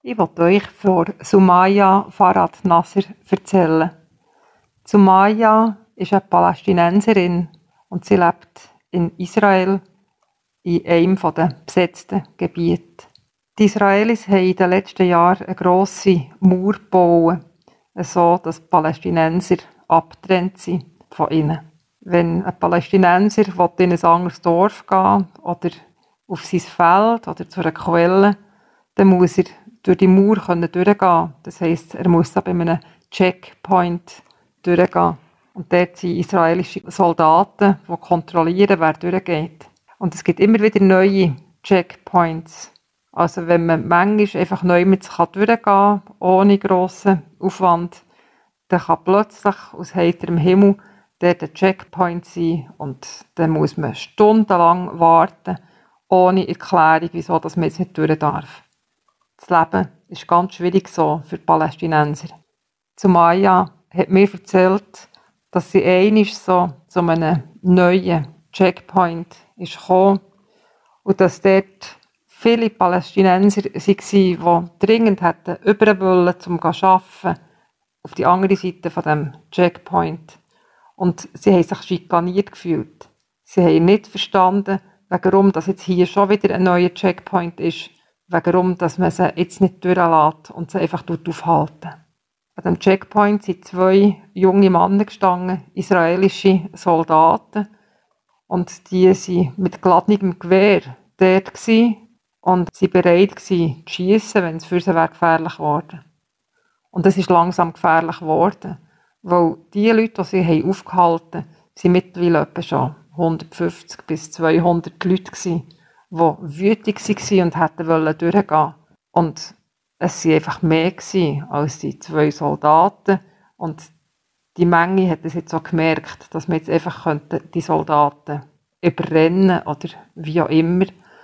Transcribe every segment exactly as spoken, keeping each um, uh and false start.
Ich wollte euch von Sumaya Farhad Nasser erzählen. Sumaya ist eine Palästinenserin und sie lebt in Israel, in einem der besetzten Gebiete. Die Israelis haben in den letzten Jahren eine grosse Mauer gebaut, so dass die Palästinenser abgetrennt sind von ihnen. Wenn ein Palästinenser in ein anderes Dorf gehen oder auf sein Feld oder zu einer Quelle, dann muss er durch die Mauer durchgehen können. Das heisst, er muss da bei einem Checkpoint durchgehen. Und dort sind israelische Soldaten, die kontrollieren, wer durchgeht. Und es gibt immer wieder neue Checkpoints. Also wenn man manchmal einfach neu mit sich durchgehen kann, ohne grossen Aufwand, dann kann plötzlich aus heiterem Himmel dort ein Checkpoint sein und dann muss man stundenlang warten, ohne Erklärung, wieso dass man jetzt nicht durch darf. Das Leben ist ganz schwierig so für die Palästinenser. Sumaya hat mir erzählt, dass sie einmal so zu einem neuen Checkpoint ist gekommen und dass dort viele Palästinenser waren, die dringend hätten über wollen, um zu arbeiten, auf die andere Seite von dem Checkpoint. Und sie haben sich schikaniert gefühlt. Sie haben nicht verstanden, warum das jetzt hier schon wieder ein neuer Checkpoint ist, warum dass man sie jetzt nicht durchlässt und sie einfach aufhalten. An dem Checkpoint sind zwei junge Männer gestanden, israelische Soldaten. Und die waren mit geladenem Gewehr dort und sie bereit gewesen, zu schiessen, wenn es für sie gefährlich geworden. Und es ist langsam gefährlich geworden, weil die Leute, die sie haben aufgehalten haben, sind mittlerweile etwa schon hundertfünfzig bis zweihundert Leute gewesen, die wütig waren und hätten durchgehen wollen. Und es waren einfach mehr gewesen als die zwei Soldaten. Und die Menge hat es jetzt auch gemerkt, dass man jetzt einfach die Soldaten überrennen oder wie auch immer.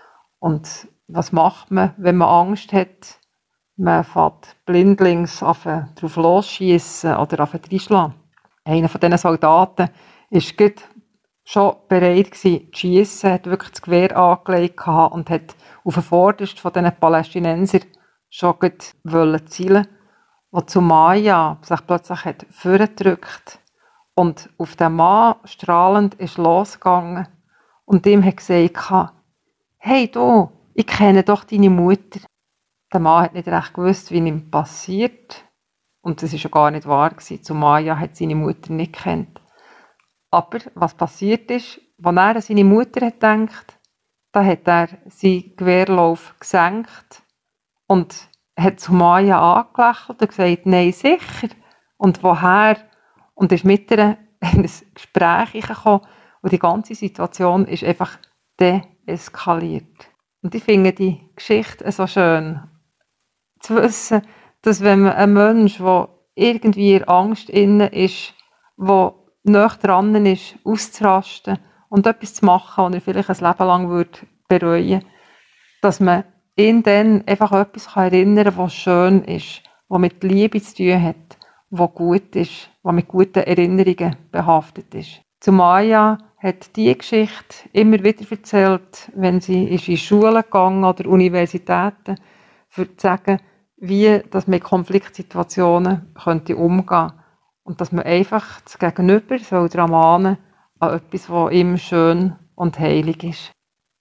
Und was macht man, wenn man Angst hat? Man fährt blindlings drauf losschiessen oder auf reinschlagen. Einer von diesen Soldaten war schon bereit gewesen, zu schiessen, hat wirklich das Gewehr angelegt und hat auf den Vordersten von diesen Palästinenser schon wollen zielen, wo Sumaya sich plötzlich hat vorgedrückt und auf den Mann strahlend ist losgegangen und ihm hat gesagt, «Hey du, ich kenne doch deine Mutter.» Der Mann hat nicht recht gewusst, wie ihm passiert. Und das war ja gar nicht wahr. Sumaya hat seine Mutter nicht gekannt. Aber was passiert ist, als er an seine Mutter hat gedacht, da hat er seinen Gewehrlauf gesenkt und hat Sumaya angelächelt und gesagt, «Nein, sicher. Und woher?» Und ist mit ihr in ein Gespräch gekommen und die ganze Situation ist einfach deeskaliert. Und ich finde die Geschichte so schön. Zu wissen, dass wenn man einen Menschen, der irgendwie in Angst inne ist, der nahe dran ist, auszurasten und etwas zu machen, was er vielleicht ein Leben lang würde bereuen würde, dass man ihn dann einfach etwas erinnern kann, was schön ist, was mit Liebe zu tun hat, was gut ist, was mit guten Erinnerungen behaftet ist. Sumaya hat diese Geschichte immer wieder erzählt, wenn sie in die Schule gegangen oder Universitäten, für zu sagen, wie dass man mit Konfliktsituationen könnte umgehen könnte. Und dass man einfach das Gegenüber daran mahnen soll, an etwas, was ihm schön und heilig ist.